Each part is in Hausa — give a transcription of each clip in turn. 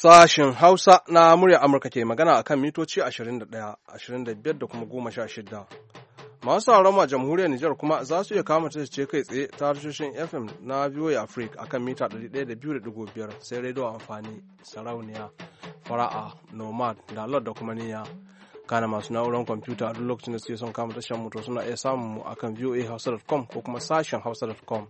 Sashen Hausa na murya Amurka ke magana akan mitoci 21, 25 da kuma 16. Masu sauran a jamhuriyar Nijar kuma za su iya kama ce kai tsaye ta tashoshin FM na VOA Africa akan mita 102.5 sai rediyo amfani, sarauniya, fara'a, nomad, dalar da kuma niyya. Kana masu na'urar kwamfuta a duk lokacin da suke son kama tashar mutu suna iya samun mu akan voahausa.com ko kuma sashen hausa.com.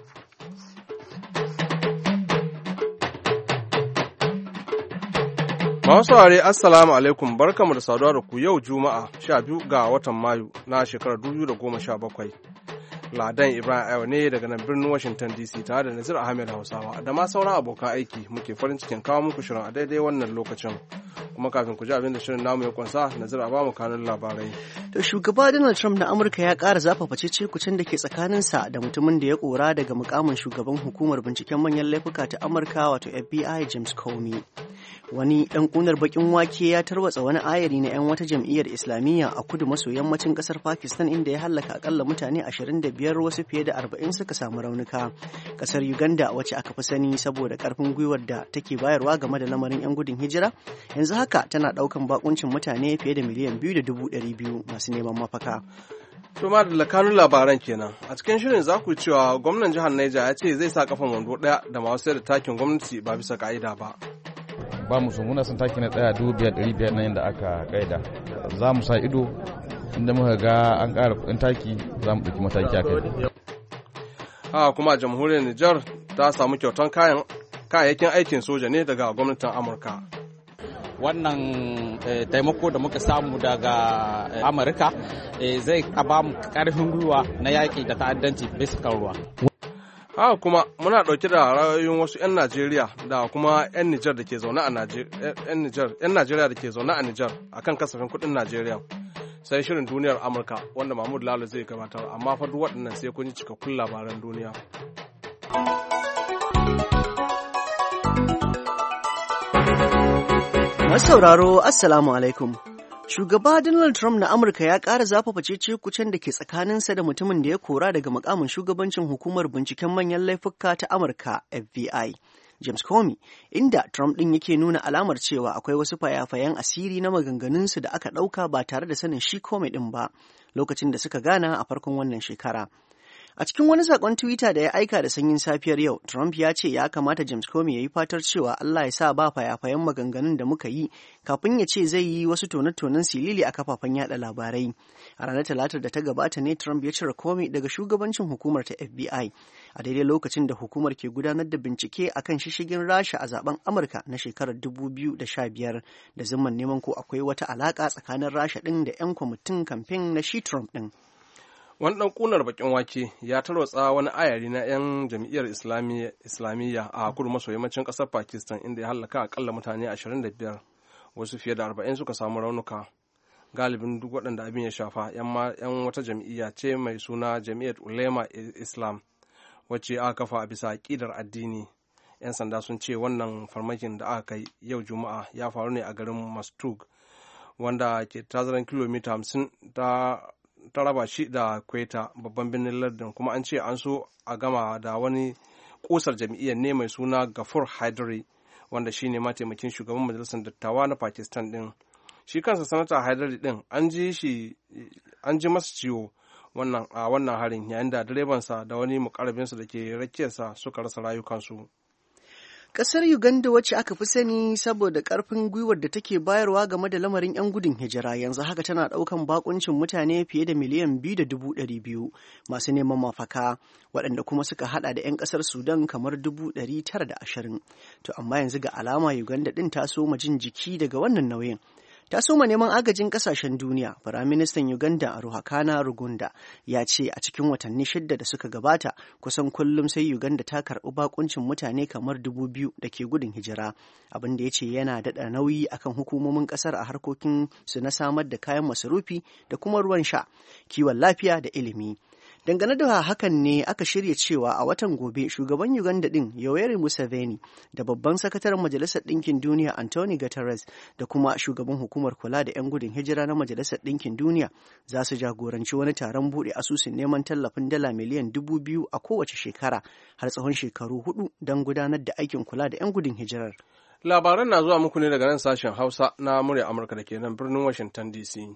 Masu saurare Assalamu alaikum, barkamu da saduwa da ku yau Juma'a 12 ga watan Mayu na shekarar 2017. Ladan Ibrahim Ayo ne daga nan birnin Washington DC tare da Nazir Ahmed Hausawa da ma sauran abokan aiki muke farin cikin kawo muku shirin a daidai wannan lokacin. Kuma kafin ku ji abin da shirin namu ya kunsa, Nazir a ba mu kanun labarai. To shugaba Donald Trump na Amurka ya ƙara zafafa cece-kucen da ke tsakaninsa da mutumin da ya kora daga mukamin shugaban hukumar binciken manyan laifuka ta Amurka wato FBI James Comey. Wani ɗan ƙunar baƙin wake ya tarwatsa wani ayari na 'yan wata jam'iyyar Islamiyya a kudu maso yammacin ƙasar Pakistan inda ya hallaka akalla mutane 25 wasu fiye da 40 suka samu raunuka. Ƙasar Uganda wacce aka fi sani saboda ƙarfin gwiwar da take bayarwa game da lamarin 'yan gudun hijira, yanzu haka tana ɗaukan bakuncin mutane fiye da miliyan 2.200 masu neman mafaka. To ma da kanun labaran kenan. A cikin shirin za ku cewa gwamnan jihar Niger ya ce zai sa kafan wando ɗaya da masu sayar da takin gwamnati ba bisa ka'ida ba. Ba mu so muna son taki na tsaya 5,500 na yadda aka kaida. Za mu sa ido inda muka ga an ƙara kuɗin taki za mu ɗauki mataki a kai. Haka kuma jamhuriyar Nijar ta samu kyautan kayayyakin aikin soja ne daga gwamnatin Amurka. Wannan taimako da muka samu daga Amurka zai ba mu ƙarfin gwiwa na yaƙi da ta'addanci bisa kan ruwa. Haka kuma muna ɗauke da ra'ayoyin wasu 'yan Najeriya da kuma 'yan Nijar da ke zaune a Najeriya da ke zaune a Nijar akan kasafin kuɗin Najeriya. Sai shirin duniyar Amurka wanda Mahmud Lalo zai gabatar, amma fa duk waɗannan sai kun ji cikakkun labaran duniya. Masu sauraro, Assalamu alaikum. Shugaba Donald Trump na Amurka ya ƙara zafafa cece-kucen da ke tsakaninsa da mutumin da ya kora daga mukamin shugabancin hukumar binciken manyan laifuka ta Amurka FBI, James Comey, inda Trump ɗin yake nuna alamar cewa akwai wasu fayafayen asiri na maganganunsu da aka ɗauka ba tare da sanin shi Comey ɗin ba lokacin da suka gana a farkon wannan shekara. A cikin wani saƙon Twitter da ya aika da sanyin safiyar yau, Trump ya ce ya kamata James Comey ya yi fatar cewa Allah ya sa ba fayafayen maganganun da muka yi kafin ya ce zai yi wasu tone-tonen silili a kafafen yada labarai. A ranar Talatar da ta gabata ne Trump ya cire Comey daga shugabancin hukumar ta FBI a daidai lokacin da hukumar ke gudanar da bincike akan shishigin Rasha a zaben Amurka na shekarar 2015 da zumman neman ko akwai wata alaƙa tsakanin Rasha ɗin da 'yan kwamitin kamfen na shi Trump ɗin. Wani ɗan ƙunar baƙin wake ya tarwatsa wani ayari na 'yan jam'iyyar Islamiyya a kudu maso yammacin ƙasar Pakistan inda ya hallaka akalla mutane 25, wasu fiye da 40 suka samu raunuka. Galibin duk waɗanda abin ya shafa 'yan wata jam'iyya ce mai suna Jami'at Ulema Islam, wacce aka kafa a bisa aƙidar addini. 'Yan sanda sun ce wannan farmakin da aka kai yau Juma'a ya faru ne a garin Mastug, wanda ke tazaran kilomita 50 ta raba shi da Quetta, babban birnin lardin, kuma an ce an so a gama da wani kusar jam'iyyar ne mai suna Gafur Hydari, wanda shine mataimakin shugaban majalisar dattawa na Pakistan din. Shi kansa sanata Hydari din an ji masa ciwo a wannan harin, yayin da direbansa da wani mukarrabinsa da ke rakiyarsa suka rasa rayukansu. Ƙasar Uganda wacce aka fi sani saboda ƙarfin gwiwar da take bayarwa game da lamarin 'yan gudun hijira yanzu haka tana ɗaukan bakuncin mutane fiye da miliyan 2.200 masu neman mafaka, waɗanda kuma suka hada da 'yan ƙasar Sudan kamar 920. To amma yanzu ga alama Uganda ɗin ta soma jin jiki daga wannan nauyin. Ta soma neman agajin kasashen duniya. Firaministan Uganda Ruhakana Rugunda ya ce a cikin watanni 6 da suka gabata kusan kullum sai Uganda ta karɓi bakuncin mutane kamar 2,000 da ke gudun hijira, abin da ya ce yana daɗa nauyi akan hukumomin ƙasar a harkokin su na samar da kayan masarufi da kuma ruwan sha, kiwon lafiya da ilimi. Dangane da hakan ne aka shirya cewa a watan gobe shugaban Uganda din Yoweri Museveni da babban sakataren Majalisar Ɗinkin Duniya Antonio Guterres da kuma shugaban hukumar kula da 'yan gudun hijira na Majalisar Ɗinkin Duniya za su jagoranci wani taron buɗe asusun neman tallafin dala miliyan 2,000 a kowace shekara har tsawon shekaru 4 don gudanar da aikin kula da 'yan gudun hijirar. Labaran na zuwa muku ne daga nan sashen Hausa na murya Amurka da ke nan birnin Washington DC.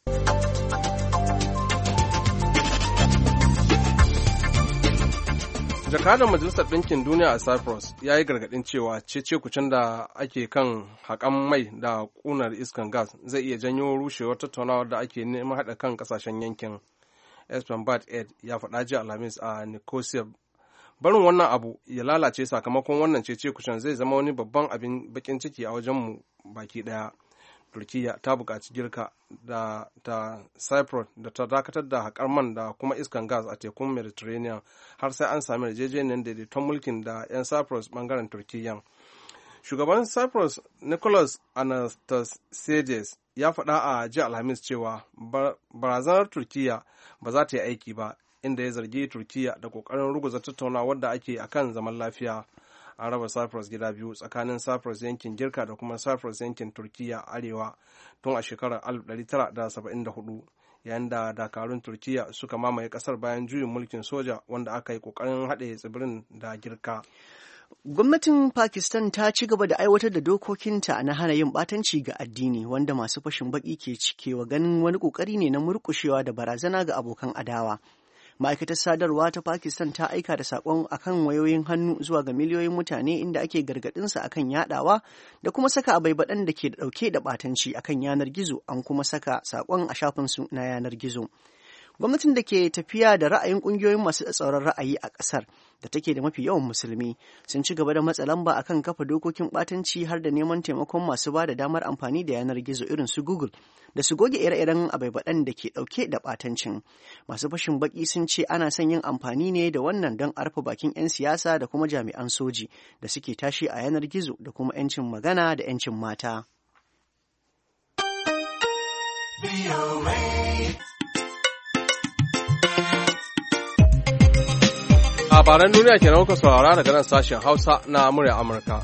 Jakadan Majalisar Ɗinkin Duniya a Cyprus ya yi gargaɗin cewa cece-kucen da ake kan haƙan mai da ƙunar iskan gas zai iya janyo rushewar tattaunawar da ake neman haɗa kan ƙasashen yankin. Espen Barth Ed ya faɗa jiya Alhamis a Nicosia. Barin wannan abu ya lalace sakamakon wannan cece-kucen zai zama wani babban abin bakin ciki a wajenmu baki ɗaya. Turkiyya ta buƙaci Girka da ta Cyprus da ta dakatar da haƙar man da kuma iskan gas a tekun Mediterranean har sai an sami yarjejeniyar daidaiton mulkin da 'yan Cyprus ɓangaren Turkiyyan. Shugaban Cyprus Nicholas Anastasiades ya faɗa a jiya Alhamis cewa barazanar Turkiyya ba za ta yi aiki ba, inda ya zargi Turkiyya da ƙoƙarin ruguza tattaunawar da ake akan zaman lafiya. An raba Cyprus gida biyu tsakanin Cyprus yankin Girka da kuma Cyprus yankin Turkiyya arewa tun a shekarar 1974 yayin da dakarun Turkiyya suka mamaye kasar bayan juyin mulkin soja wanda aka yi kokarin haɗe tsibirin da Girka. Gwamnatin Pakistan ta ci gaba da aiwatar da dokokinta na hana yin ɓatanci ga addini wanda masu fashin baki ke cikewa ganin wani ƙoƙari ne na murƙushewa da barazana ga abokan adawa. Ma'aikatar sadarwa ta Pakistan ta aika da saƙon akan wayoyin hannu zuwa ga miliyoyin mutane inda ake gargaɗinsa akan yaɗawa da kuma saka abaibaɗan da ke ɗauke da ɓatanci akan yanar gizo, an kuma saka saƙon a shafinsu na yanar gizo. Gwamnatin da ke tafiya da ra'ayin ƙungiyoyin masu tsatsauran ra'ayi a ƙasar da take da mafi yawan musulmi sun ci gaba da matsa lamba akan kafa dokokin ɓatanci har da neman taimakon masu ba da damar amfani da yanar gizo irin su Google da su goge ire-iren abaibaɗan da ke ɗauke da ɓatancin. Masu fashin baƙi sun ce ana son yin amfani ne da wannan don a rufe bakin 'yan siyasa da kuma jami'an soji da suke tashi a yanar gizo da kuma 'yancin magana da 'yancin mata. Labaran duniya ke kuka saurara daga nan sashen Hausa na murya Amurka.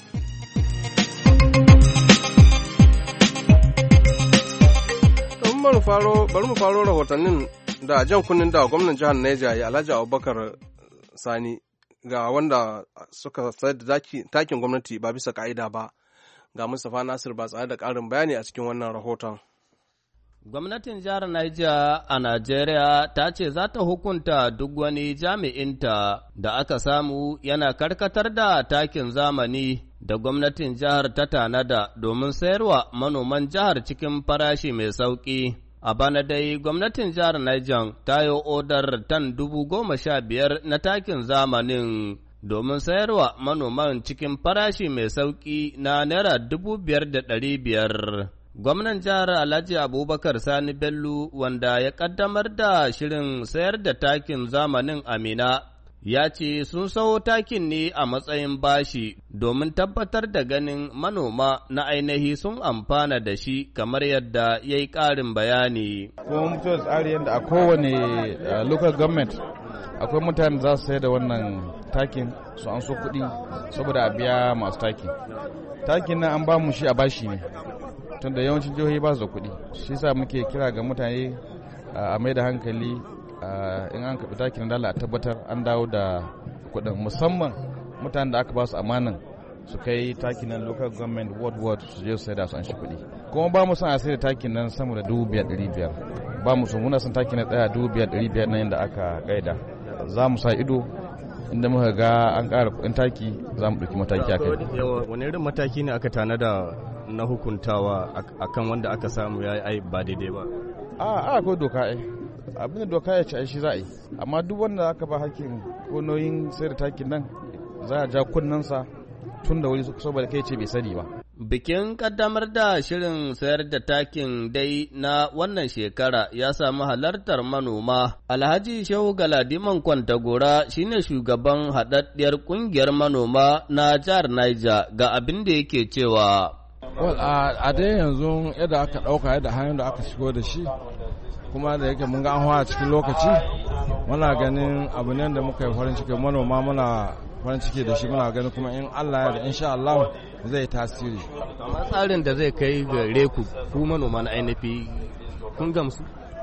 Bari mu faro rahotannin da jan kunnin da gwamnan jihar Niger ya Alhaji Abubakar Sani ga wanda suka sayar da takin gwamnati ba bisa ka'ida ba. Ga Mustapha Nasir ba tsare da ƙarin bayani a cikin wannan rahoton. Gwamnatin jihar Niger a Najeriya ta ce za ta hukunta duk wani jami'inta da aka samu yana karkatar da takin zamani da gwamnatin jihar ta tanada domin sayarwa manoman jihar cikin farashi mai sauƙi. A bana dai gwamnatin jihar Niger ta yi odar tan 15,000 na takin zamanin domin sayarwa manoman cikin farashi mai sauƙi na Naira 5,500. Gwamnan jihar Alhaji Abubakar Sani Bello wanda ya ƙaddamar da shirin sayar da takin zamanin Amina ya ce sun sayo takin ne a matsayin bashi domin tabbatar da ganin manoma na ainihi sun amfana da shi kamar yadda ya yi ƙarin bayani. Kuma mutuwar tsari yadda a kowane local government akwai mutane za su sayar da wannan takin su an so kuɗi saboda a biya masu takin. Takin nan an ba mu shi a bashi ne. Tunda yawancin jihohi ba su da kuɗi shi sa muke kira ga mutane a mai da hankali in an kaɓi takin dala a tabbatar an dawo da kuɗin musamman mutanen da aka ba su amanan su kai takin nan local government ward su je su sai da su an shi kuɗi kuma ba mu son a sai da takin nan sama da 5,500 ba mu son muna son takin nan tsaya 5,500 nan yadda aka kaida za mu sa ido inda muka ga an ƙara kuɗin taki za mu ɗauki mataki a kai. Wani irin mataki ne aka tanada na hukuntawa akan wanda aka samu ya yi ba daidai ba? Akwai doka ai. Abin da doka ya ce ai shi za a yi. Amma duk wanda aka ba hakkin ko nauyin sai da takin nan za a ja kunnensa tun da wuri saboda kai ce bai sani ba. Bikin kaddamar da shirin sayar da takin dai na wannan shekara ya samu halartar manoma. Alhaji Shehu Galadiman Kwantagora shine shugaban haɗaɗɗiyar ƙungiyar manoma na jihar Niger ga abin da yake cewa. A dai yanzu yadda aka ɗauka yadda hanyar da aka shigo da shi kuma da yake mun ga an cikin lokaci muna ganin abu ne da muka yi farin ciki manoma muna farin ciki da shi muna ganin kuma in Allah ya da insha Allah zai tasiri. Amma tsarin da zai kai gare ku manoma na ainihi kun gamsu?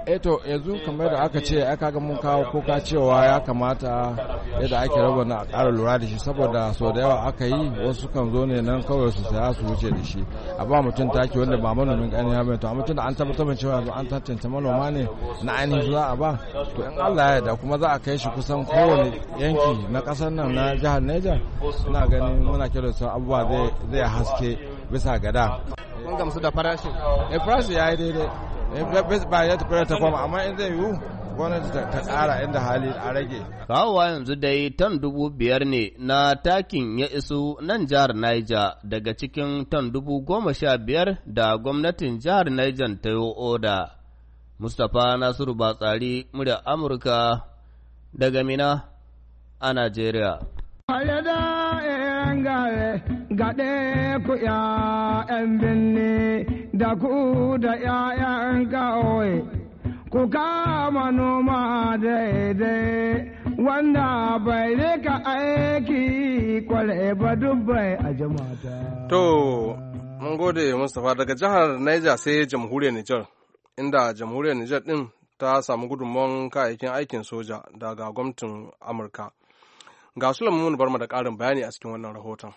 to yanzu kamar da aka ce aka ga mun kawo kuka cewa ya kamata yadda ake raba na ƙara lura da shi saboda so da yawa aka yi wasu kan zo ne nan kawai su saya su wuce da shi a ba mutum taki wanda ba manomin ƙaniya bai to a mutum da an tabbatar cewa yanzu an tantance manoma ne na ainihin za a ba to in Allah ya yarda kuma za a kai shi kusan kowane yanki na ƙasar nan na jihar Niger ina ganin muna kira su abubuwa zai haske bisa gada. Kun gamsu da farashin? Farashi ya yi daidai. Ba ya tafi ta kwama amma in zai yiwu gwamnati ta ƙara inda hali a rage. Kawowa yanzu dai tan 5,000 ne na takin ya iso nan jihar Niger daga cikin tan 15,000 da gwamnatin jihar Niger ta yi oda. Mustapha Nasiru Batsari, murya Amurka daga Mina a Najeriya. Gaɗe ku ‘ya'yan binne da ku da ‘ya'yan ƙauye, ku kama noma daidai wanda bai rika aiki kwale ba dubbai a jama'ata. To, mun gode Mustapha daga jihar Niger sai jamhuriyar Nijar, inda jamhuriyar Nijar ɗin ta samu gudunmawar kayayyakin aikin soja daga gwamnatin Amurka. Ga Sulaiman Barma da ƙarin bayani a cikin wannan rahoton.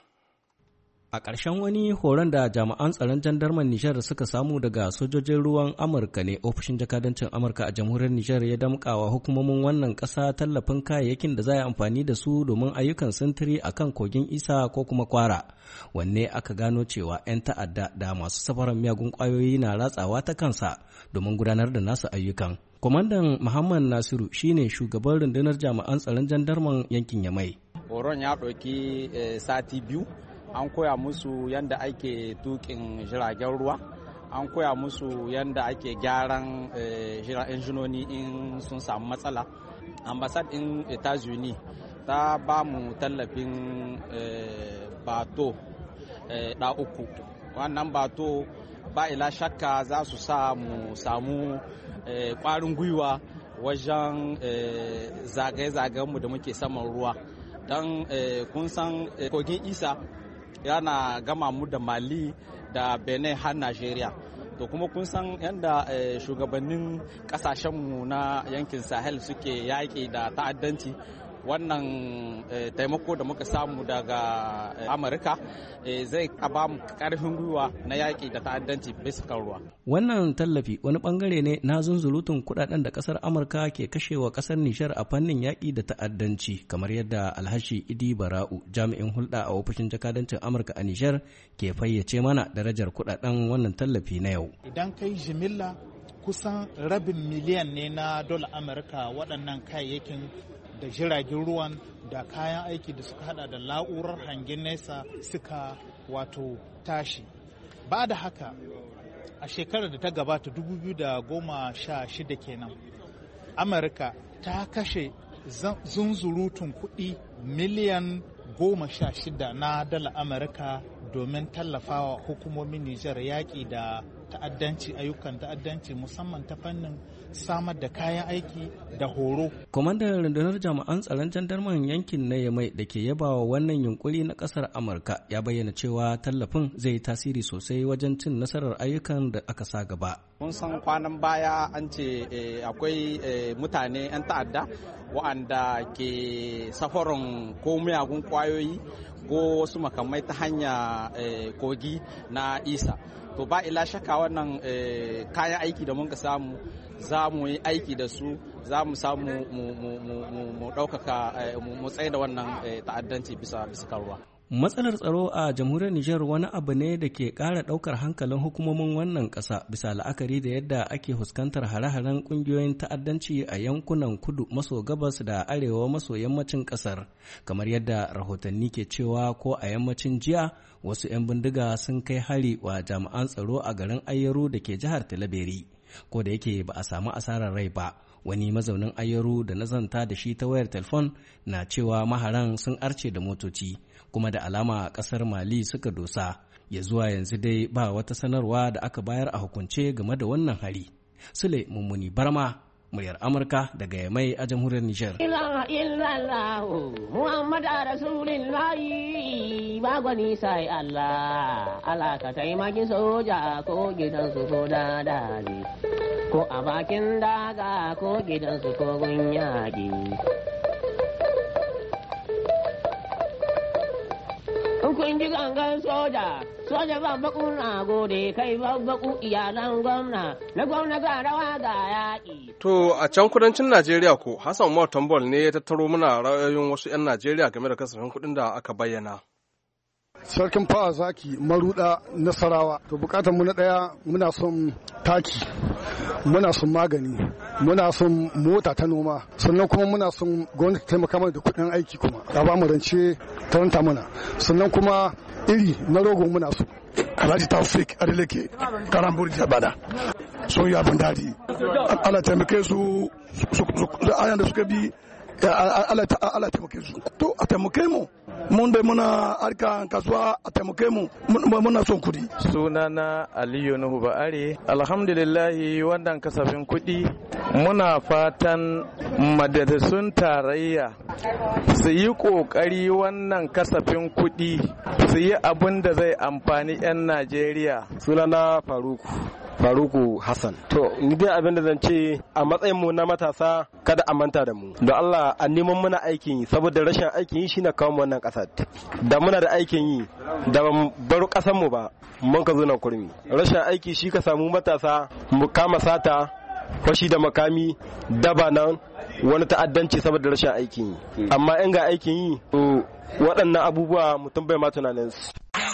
A ƙarshen wani horon da jami'an tsaron jandarman Nijar suka samu daga sojojin ruwan Amurka ne ofishin jakadancin Amurka a jamhuriyar Nijar ya damƙawa hukumomin wannan ƙasa tallafin kayayyakin da za a yi amfani da su domin ayyukan sintiri a kan kogin Isa ko kuma Kwara. Wanne aka gano cewa 'yan ta'adda da masu safaran miyagun ƙwayoyi na ratsawa ta kansa domin gudanar da nasu ayyukan. Kwamandan Muhammad Nasiru shine shugaban rundunar jami'an tsaron jandarman yankin Yamai. Horon ya ɗauki sati biyu. An koya musu yadda ake tukin jiragen ruwa, an koya musu yadda ake gyaran injinoni in sun samu matsala. Ambassad in Etats-Unis ta ba mu tallafin bato da uku. Wannan bato ba ila shakka za su mu samu kwarin gwiwa wajen zagaye-zagayenmu da muke saman ruwa. Don kun san kogin Isa yana gama mu da Mali da Benin har Najeriya. To kuma kun san yadda shugabannin kasashenmu na yankin Sahel suke yaƙi da ta'addanci. Wannan taimako da muka samu daga Amurka zai ba mu ƙarfin gwiwa na yaƙi da ta'addanci bisa kan ruwa. Wannan tallafi wani bangare ne na zunzurutun kuɗaɗen da ƙasar Amurka ke kashewa ƙasar Nijar a fannin yaƙi da ta'addanci, kamar yadda Alhashi Idi Bara'u, jami'in hulɗa a ofishin jakadancin Amurka a Nijar, ke fayyace mana darajar kuɗaɗen wannan tallafi na yau. Idan kai jimilla kusan rabin miliyan ne na dola Amurka waɗannan kayayyakin da jiragen ruwan da kayan aiki da suka hada da na'urar hangen nesa suka wato tashi. Ba da haka a shekarar da ta gabata 2016 kenan Amurka ta kashe zunzurutun kuɗi miliyan 16 na dala Amurka domin tallafawa hukumomin Nijar yaƙi da ta'addanci, ayyukan ta'addanci musamman ta fannin samar da kayan aiki da horo. Kwamandan rundunar jami'an tsaron jandarman yankin na Yamai da ke yabawa wannan yunkuri na kasar Amurka ya bayyana cewa tallafin zai yi tasiri sosai wajen cin nasarar ayyukan da aka sa gaba. Mun san kwanan baya an ce akwai mutane 'yan ta'adda waɗanda ke safarin ko miyagun kwayoyi ko wasu makamai ta hanya kogi na Isa. To ba ila shaka wannan kayan aiki da mun ka samu za mu yi aiki da su, za mu samu mu ɗaukaka mu tsaye da wannan ta'addanci bisa kan ruwa. Matsalar tsaro a jamhuriyar Nijar wani abu ne da ke ƙara ɗaukar hankalin hukumomin wannan ƙasa bisa la'akari da yadda ake fuskantar hare-haren ƙungiyoyin ta'addanci a yankunan kudu maso gabas da arewa maso yammacin ƙasar, kamar yadda rahotanni ke cewa ko a yammacin jiya wasu 'yan bindiga sun kai hari wa jami'an tsaro a garin Ayyaru da ke jihar Talabiri, ko da yake ba a samu asarar rai ba. Wani mazaunin Ayyaru da na zanta da shi ta wayar telefon na cewa maharan sun arce da motoci, kuma da alama a ƙasar Mali suka dosa. Ya zuwa yanzu dai ba wata sanarwa da aka bayar a hukunce game da wannan hari. Sule Mummuni Barma, muryar Amurka daga Yamai a jamhuriyar Nijar. Ba gwani sai Allah, Allah ka taimaki soja ko gidansu ko dadali, ko a bakin daga ko gidansu ko gun yaƙi. Kun ji gangan soja babbaku na gode kai babbaku iyalan gwamna, na gwamna ga rawa ga yaƙi. To a can kudancin Najeriya ko Hassan Umar Tambol ne ya tattaro muna ra'ayoyin wasu 'yan Najeriya game da kasafin kuɗin da aka bayyana. Sarkin fawa zaki maruda Nasarawa. To bukatar mu na ɗaya muna son taki, muna son magani, muna son mota ta noma, sannan kuma muna son gwamnati taimaka mana da kuɗin aiki kuma ta ba mu rance ta ranta mana, sannan kuma iri na rogo muna so. Alhaji Taufik Adeleke Karambur Jabada sun yi abin dadi. Allah taimake su ayan da suka bi Allah taimake su. To a taimake mu. Mun dai muna harkan kasuwa a taimake mu muna son kudi. Sunana Aliyu Nuhu Ba'are. Alhamdulillahi wannan kasafin kudi muna fatan majalisun tarayya su yi kokari wannan kasafin kudi su yi abin da zai amfani 'yan Najeriya. Sunana Faruku Hassan. To, ni dai abin da zan ce a matsayin mu na matasa kada a manta da mu. Don Allah a neman muna aikin yi saboda rashin aikin yi shine kawo wannan kasar. Da muna da aikin yi da bar kasar mu ba mun ka zo nan kurmi. Rashin aiki shi ka samu matasa mu kama sata, fashi da makami, daba nan wani ta'addanci saboda rashin aikin yi. Amma in ga aikin yi to waɗannan abubuwa mutum bai ma tunanin su.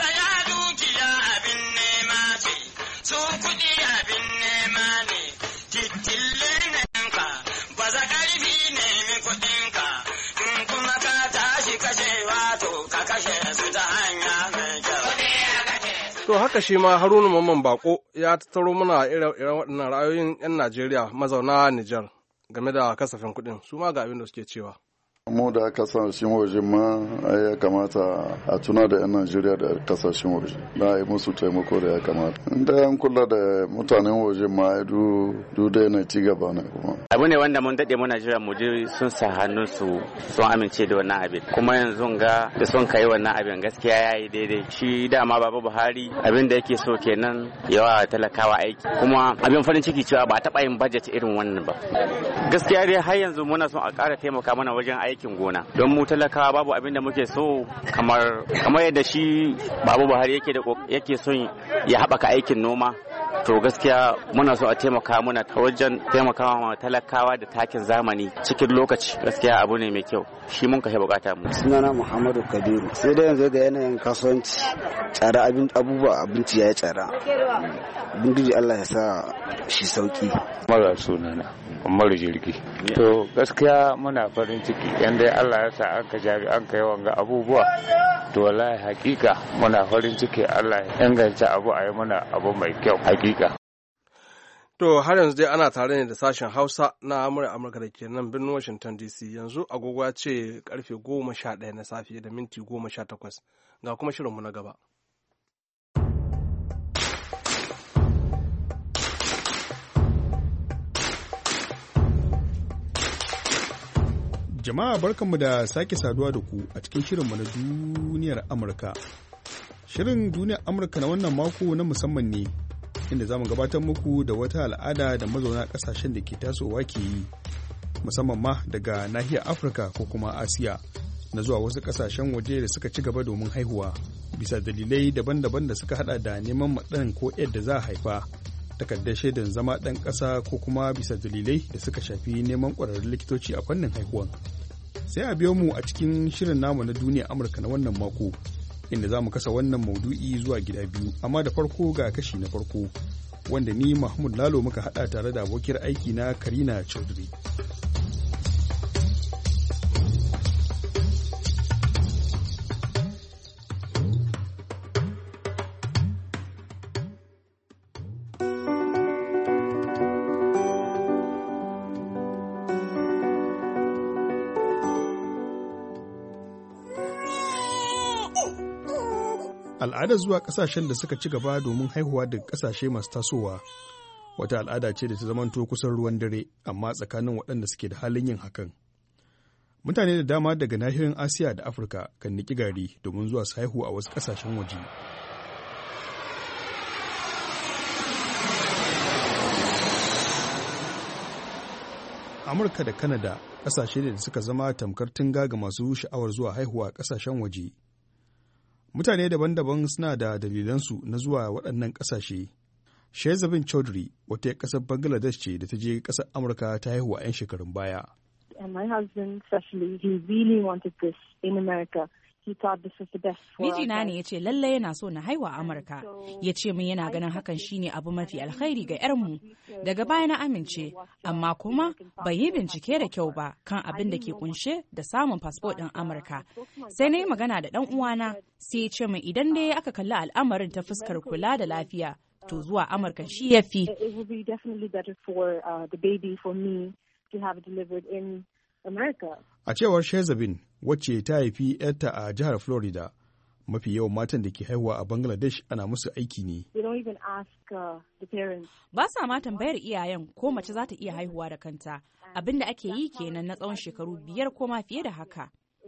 Su kuɗi abin nema ne, titille ka, ba za ƙarfi nemi kuɗinka, in kuma ka tashi kashe wato ka kashe su ta hanya mai kyau. To haka shi ma Haruna Mamman Bako ya tattaro mana irin waɗannan ra'ayoyin 'yan Najeriya mazauna Nijar game da kasafin kuɗin, su ma ga abin da suke cewa. Mu da kasashen waje ma ya kamata a tuna da 'yan Najeriya da kasashen waje da yi musu taimako da ya kamata. Inda yan kula da mutanen waje ma ya du da yana ci gaba ne kuma. Abu ne wanda mun daɗe muna jira mu je sun sa hannun su sun amince da wannan abin. Kuma yanzu ga da sun kai wannan abin gaskiya ya yi daidai. Shi dama Baba Buhari abin da yake so kenan yawa talakawa aiki. Kuma abin farin ciki cewa ba a taɓa yin budget irin wannan ba. Gaskiya dai har yanzu muna son a ƙara taimaka mana wajen aikin gona don mu talakawa babu abin da muke so kamar yadda shi Babu Buhari yake son ya haɓaka aikin noma. To gaskiya muna so a taimaka muna ta wajen taimakawa talakawa da takin zamani cikin lokaci, gaskiya abu ne mai kyau, shi mun kashe bukata mu. Sunana Muhammadu Kabiru. Sai da yanzu da yanayin kasuwanci tsara abubuwa abinci ya yi tsara. Bindiji Allah ya sa shi sauki. Mara sunana Umaru Jirgi. To gaskiya muna farin ciki yanda Allah ya sa an kai wanga abubuwa. To wallahi hakika muna farin ciki Allah ya inganta abu a yi muna abu mai kyau hakika. To har yanzu dai ana tare ne da sashen Hausa na Amurka da ke nan birnin Washington DC. Yanzu agogo ya ce karfe 11 na safe da minti 18 ga kuma shirinmu na gaba. Jama'a barkanmu da sake saduwa da ku a cikin shirinmu na duniyar Amurka. Shirin duniyar Amurka na wannan mako na musamman ne, inda za mu gabatar muku da wata al'ada da mazauna ƙasashen da ke tasowa ke yi, musamman ma daga nahiyar Afirka ko kuma Asiya, na zuwa wasu ƙasashen waje da suka ci gaba domin haihuwa, bisa dalilai daban-daban da suka hada da neman maɗan ko yadda za a haifa, takardar shaidan zama ɗan ƙasa ko kuma bisa dalilai da suka shafi neman ƙwararrun likitoci a fannin haihuwan. Sai a biyo mu a cikin shirin namu na duniya Amurka na wannan mako, inda za mu kasa wannan maudu'i zuwa gida biyu, amma da farko ga kashi na farko, wanda ni Mahmud Lalo muka haɗa tare da abokiyar aiki na Karina Chaudhry. Al'adar zuwa ƙasashen da suka ci gaba domin haihuwa daga ƙasashe masu tasowa wata al'ada ce da ta zamanto kusan ruwan dare amma tsakanin waɗanda suke da halin yin hakan. Mutane da dama daga nahiyoyin Asiya da Afirka kan niki gari domin zuwa su haihu a wasu ƙasashen waje. Amurka da Kanada ƙasashe ne da suka zama tamkar tunga ga masu sha'awar zuwa haihuwa a ƙasashen waje. Mutane daban-daban suna da dalilansu na zuwa waɗannan ƙasashe. Shehzabin Chaudhry wata ƙasar Bangladesh ce da ta je ƙasar Amurka ta haihuwa 'yan shekarun baya. Mijina ne ya ce lallai yana so na haihuwa a Amurka. Ya ce min yana ganin hakan shine abu mafi alkhairi ga 'yarmu. Daga baya na amince, amma kuma bai yi bincike da kyau ba kan abin da ke kunshe da samun fasfo ɗin Amurka. Sai na yi magana da ɗan uwana, sai ya ce min idan dai aka kalli al'amarin ta fuskar kula da lafiya, to zuwa Amurka shi ya fi. A cewar Shehzabin, wacce ta haifi 'yarta a jihar Florida, mafi yawan matan da ke haihuwa a Bangladesh ana musu aiki ne. Ba sa ma tambayar iyayen ko mace za ta iya haihuwa da kanta. Abin da ake yi kenan na tsawon shekaru 5 ko ma fiye da haka.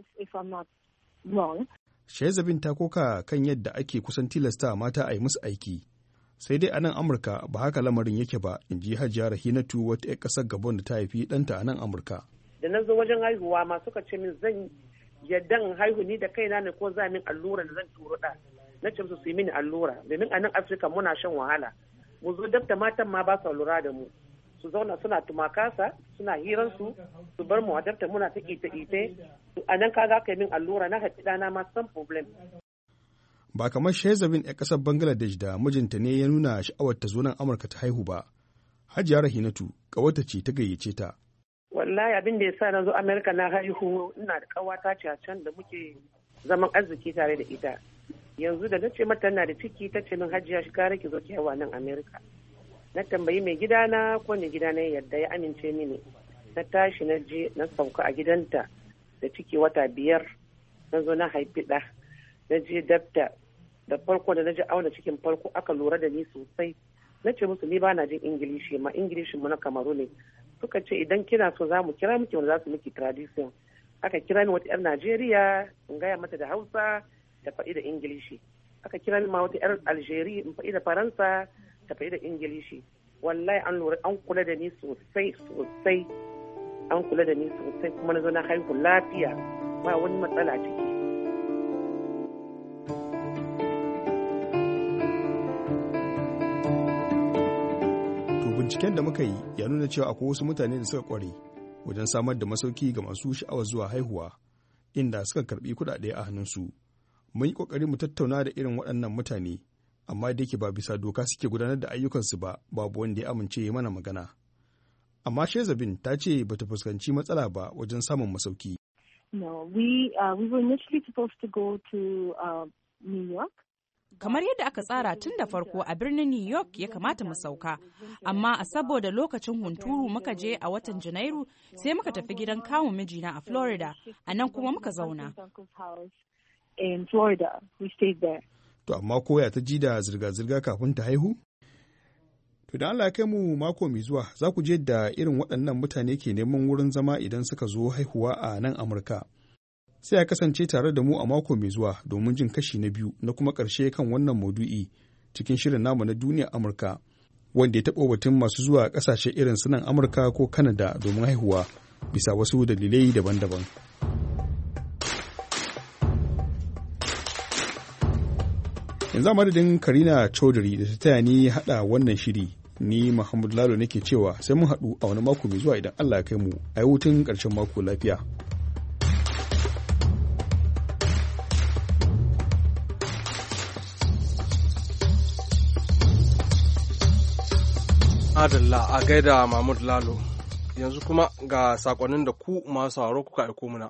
Shehzabin ta koka kan yadda ake kusan tilasta mata a yi musu aiki. Sai dai a nan Amurka ba haka lamarin yake ba, in ji Hajiya Rahinatu wata 'yar ƙasar Gabon da ta haifi ɗanta a nan Amurka. Da na zo wajen haihuwa ma suka ce min zan yadda in haihu ni da kaina ne ko za min allura da zan turo ɗa. Na ce su yi mini allura domin a nan Afirka muna shan wahala. Mu zo dabta matan ma ba su lura da mu. Su zauna suna tumakasa suna hiransu su bar mu a dabta muna ta ite-ite. A nan kaga kai min allura na haɗi ɗana ma san problem. Ba kamar Shehzabin 'yan ƙasar Bangladesh da mijinta ne ya nuna sha'awar ta zo nan Amurka ta haihu ba. Hajiya Rahinatu ƙawarta ce ta gayyace ta. Wallahi abin da ya sa na zo Amerika na haihu ina da ƙawata ce a can da muke zaman arziki tare da ita. Yanzu da na ce mata na da ciki ta ce min Hajiya shi kare ki zo ki haihuwa nan Amerika. Na tambayi mai gidana ko mai gidana yadda ya amince mini. Na tashi na je na sauka a gidanta da ciki wata 5 na zo na haifi ɗa. Na je dabta da farko da na ji auna cikin farko aka lura da ni sosai. Na ce musu ni ba na jin Ingilishi ma Ingilishin mu na Kamaru ne. Suka ce idan kina so za mu kira miki wanda za su miki tradition. Aka kira ni wata 'yar Najeriya in gaya mata da Hausa da faɗi da Ingilishi. Aka kira ni ma wata 'yar Algeria in faɗi da Faransa da faɗi da Ingilishi. Wallahi an lura an kula da ni sosai sosai. An kula da ni sosai kuma na zo na haihu lafiya ba wani matsala ciki. Binciken da muka yi ya nuna cewa akwai wasu mutane da suka kware wajen samar da masauki ga masu sha'awar zuwa haihuwa, inda suka karbi kuɗaɗe a hannunsu. Mun yi ƙoƙari mu tattauna da irin waɗannan mutane, amma da yake ba bisa doka suke gudanar da ayyukansu ba, babu wanda ya amince ya mana magana. Amma Shehzabin ta ce ba ta fuskanci matsala ba wajen samun masauki. No, we were initially supposed to go to New York. Kamar yadda aka tsara tun da farko a birnin New York ya kamata mu sauka, amma a saboda lokacin hunturu muka je a watan Janairu sai muka tafi gidan kawun mijina a Florida, a nan kuma muka zauna. To amma koya ta ji da zirga-zirga kafin ta haihu? To da Allah ya kai mu mako mai zuwa za ku je da irin waɗannan mutane ke neman wurin zama idan suka zo haihuwa a nan Amurka. Sai ya kasance tare da mu a mako mai zuwa domin jin kashi na 2 na kuma ƙarshe kan wannan maudu'i cikin shirin namu na duniyar Amurka, wanda ya taɓa batun masu zuwa ƙasashe irin su nan Amurka ko Kanada domin haihuwa bisa wasu dalilai daban-daban. Yanzu a madadin Karina Chaudhry da ta taya ni haɗa wannan shiri, ni Muhammad Lalo nake cewa sai mun haɗu a wani mako mai zuwa idan Allah ya kai mu, a yi hutun ƙarshen mako lafiya. Adalla a gaida Mahmud Lalo, yanzu kuma ga sakonnin da ku masu sauraro kuka aiko muna.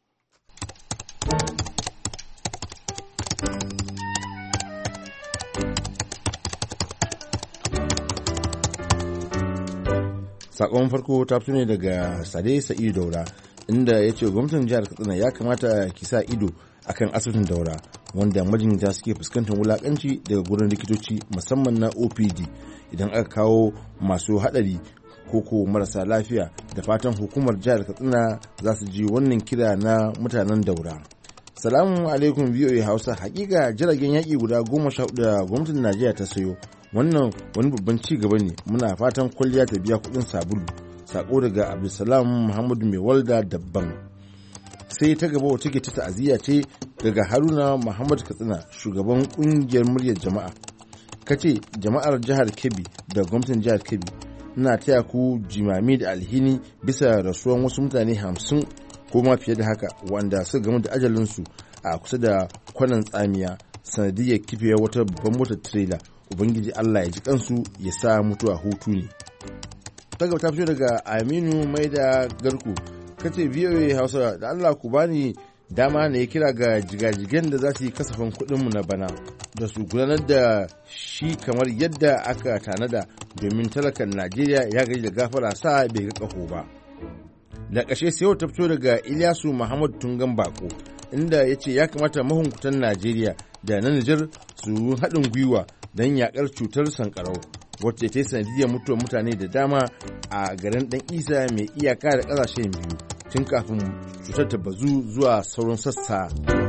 Sakon farko ta fito ne daga Sade Sa'idu Daura, inda ya ce gwamnatin jihar Katsina ya kamata ki sa ido akan asibitin Daura, wanda majinyata suke fuskantar wulakanci daga gurin likitoci musamman na OPD idan aka kawo masu hadari ko marasa lafiya. Da fatan hukumar jihar Katsina za su ji wannan kira na mutanen Daura. Salamu alaikum VOA Hausa. Hakika jiragen yaƙi guda 14 da gwamnatin Najeriya ta sayo. Wannan wani babban ci gaba ne. Muna fatan kwalliya ta biya kuɗin sabulu. Sako daga Abdulsalam Muhammadu Mai Walda Dabban. Sai ta gaba wata ke ta ta'aziyya ce daga Haruna Muhammad Katsina, shugaban kungiyar muryar jama'a. Kace jama'ar jihar Kebbi da gwamnatin jihar Kebbi, ina taya ku jimami da alhini bisa rasuwan wasu mutane 50 ko ma fiye da haka wanda suka gamu da ajalinsu a kusa da kwanan tsamiya sanadiyar kifiyar wata babban motar trailer. Ubangiji Allah ya ji kansu ya sa mutuwa hutu ne. Ta gaba ta fito daga Aminu Maida Garku. Kace VOA Hausa da Allah ku bani dama ne ya kira ga jigajigen da za su yi kasafin kuɗinmu na bana da su gudanar da shi kamar yadda aka tanada domin talakan Najeriya ya gaji da gafara sa bai ga ƙaho ba. Da ƙashe sai yau ta fito daga Ilyasu Muhammad Tungan Bako inda ya ce ya kamata mahunkutan Najeriya da na Nijar su haɗin gwiwa don yaƙar cutar sankarau wacce ta yi sanadiyar mutuwar mutane da dama a garin ɗan isa mai iyaka da ƙasashen biyu tun kafin cutar ta bazu zuwa sauran sassa.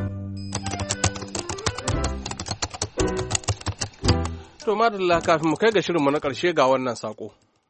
To madalla, kafin mu kai ga shirinmu na ƙarshe ga wannan saƙo.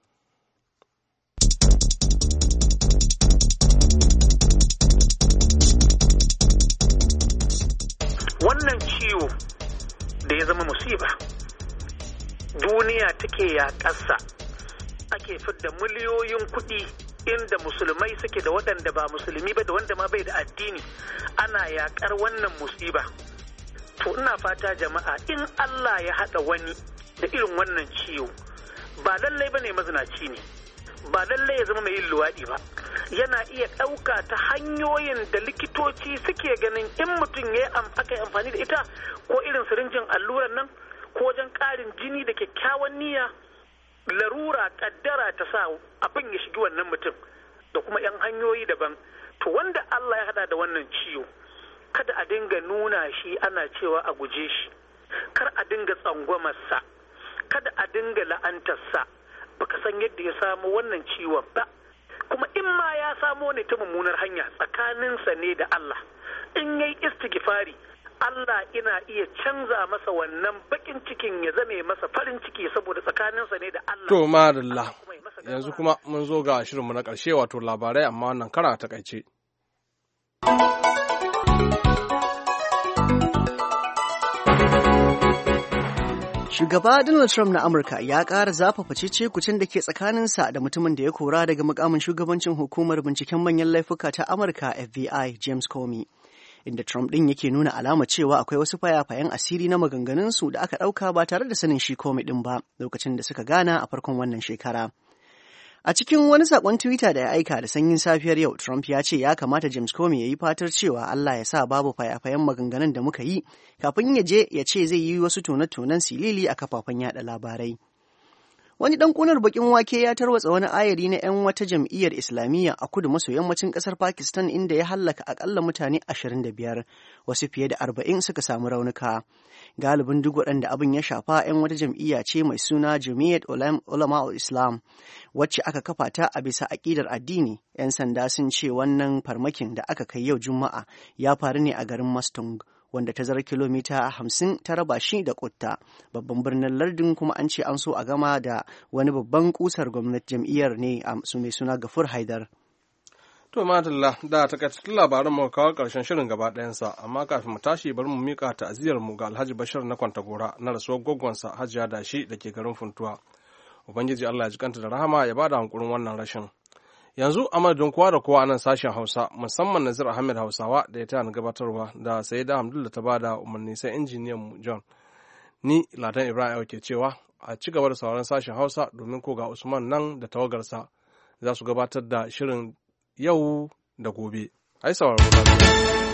Wannan ciwo da ya zama musiba, duniya take yaƙarsa, ake fidda miliyoyin kuɗi inda musulmai suke da waɗanda ba musulmi ba da wanda ma bai da addini, ana yaƙar wannan musiba. To ina fata jama'a, in Allah ya haɗa wani da irin wannan ciwo, ba lallai ba ne mazinaci ne, ba lallai ya zama mai yin luwaɗi ba, yana iya ɗauka ta hanyoyin da likitoci suke ganin in mutum ya aka yi amfani da ita, ko irin sirinjin alluran nan, ko wajen ƙarin jini da kyakkyawan niyya, larura kaddara ta sa abin ya shigi wannan mutum, da kuma 'yan hanyoyi daban. To wanda Allah ya hada da wannan ciwo, kada a dinga nuna shi ana cewa a guje shi, kar a dinga tsangwamarsa, kada a dinga la'antarsa, baka san yadda ya samu wannan ciwon ba, kuma in ma ya samo ne ta mummunar hanya tsakaninsa ne da Allah, in yayi istighfari Allah ina iya canza masa wannan bakin cikin ya zame masa farin ciki saboda tsakaninsa ne da Allah. To madalla, yanzu kuma mun zo ga shirinmu na ƙarshe, wato labarai amma wannan kara a takaice. Shugaba Donald Trump na Amurka ya ƙara zafafa cece-kucen da ke tsakaninsa da mutumin da ya kora daga mukamin shugabancin hukumar binciken manyan laifuka ta Amurka FBI, James Comey. Inda Trump ɗin yake nuna alama cewa akwai wasu fayafayen asiri na maganganunsu da aka ɗauka ba tare da sanin shi Comey ɗin ba lokacin da suka gana a farkon wannan shekara. A cikin wani saƙon Twitter da ya aika da sanyin safiyar yau, Trump ya ce ya kamata James Comey ya yi fatar cewa Allah ya sa babu fayafayen maganganun da muka yi kafin ya je ya ce zai yi wasu tone-tonen silili a kafafen yada labarai. Wani ɗan ƙunar baƙin wake ya tarwatsa wani ayari na 'yan wata jam'iyyar Islamiyya a kudu maso yammacin ƙasar Pakistan inda ya hallaka aƙalla mutane 25, wasu fiye da 40 suka samu raunuka. Galibin duk waɗanda abin ya shafa 'yan wata jam'iyya ce mai suna Jami'at Ulama Islam, wacce aka kafa ta a bisa aƙidar addini. 'Yan sanda sun ce wannan farmakin da aka kai yau Juma'a ya faru ne a garin Mastung, wanda tazarar kilomita 50 ta raba shi da Kutta, babban birnin lardin, kuma an ce an so a gama da wani babban kusar gwamnati jam'iyyar ne su mai suna Gafur Haidar. To madalla, da takaitattun labaran mu kawo karshen shirin gaba ɗayansa, amma kafin mu tashi bari mu mika ta'aziyar mu ga Alhaji Bashir na Kwantagora na rasuwar gwaggwansa Hajiya Dashi da ke garin Funtuwa. Ubangiji Allah ya ji kanta da rahama ya bada hankurin wannan rashin. Yanzu a madadin kowa da kowa a nan sashen Hausa, musamman Nazir Ahmed Hausawa da ya tana gabatarwa da Sayyida Hamdul da ta bada umarni, sai injiniyan mu John. Ni Ladan Ibrahim ke cewa a ci gaba da sauran sashen Hausa domin ko ga Usman nan da tawagarsa za su gabatar da shirin yau da gobe. Ai sauraro lafiya.